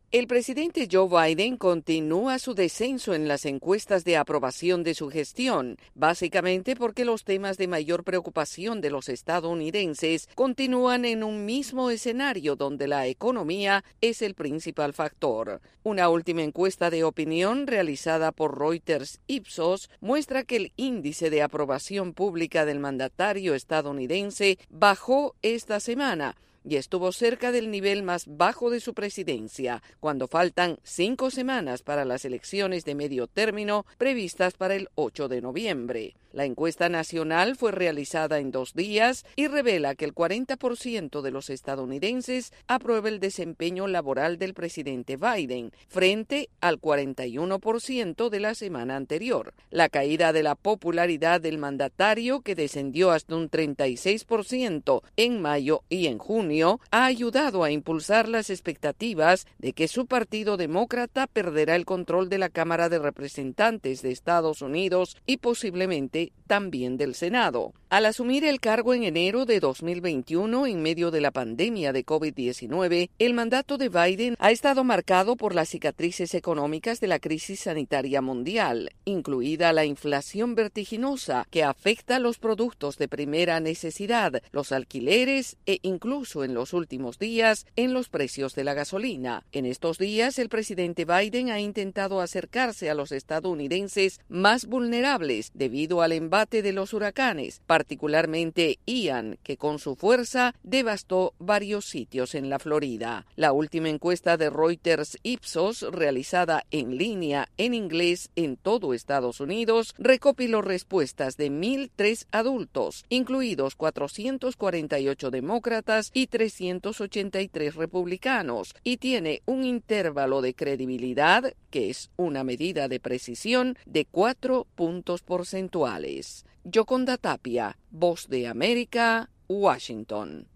El presidente Joe Biden continúa su descenso en las encuestas de aprobación de su gestión, básicamente porque los temas de mayor preocupación de los estadounidenses continúan en un mismo escenario donde la economía es el principal factor. Una última encuesta de opinión realizada por Reuters Ipsos muestra que el índice de aprobación pública del mandatario estadounidense bajó esta semana y estuvo cerca del nivel más bajo de su presidencia, cuando faltan 5 semanas para las elecciones de medio término previstas para el 8 de noviembre. La encuesta nacional fue realizada en 2 días y revela que el 40% de los estadounidenses aprueba el desempeño laboral del presidente Biden, frente al 41% de la semana anterior. La caída de la popularidad del mandatario, que descendió hasta un 36% en mayo y en junio, ha ayudado a impulsar las expectativas de que su partido demócrata perderá el control de la Cámara de Representantes de Estados Unidos y posiblemente también del Senado. Al asumir el cargo en enero de 2021, en medio de la pandemia de COVID-19, el mandato de Biden ha estado marcado por las cicatrices económicas de la crisis sanitaria mundial, incluida la inflación vertiginosa que afecta a los productos de primera necesidad, los alquileres e incluso en los últimos días en los precios de la gasolina. En estos días, el presidente Biden ha intentado acercarse a los estadounidenses más vulnerables debido al embate de los huracanes, particularmente Ian, que con su fuerza devastó varios sitios en la Florida. La última encuesta de Reuters Ipsos, realizada en línea en inglés en todo Estados Unidos, recopiló respuestas de 1.003 adultos, incluidos 448 demócratas y 383 republicanos, y tiene un intervalo de credibilidad, que es una medida de precisión, de 4 puntos porcentuales. Yoconda Tapia, Voz de América, Washington.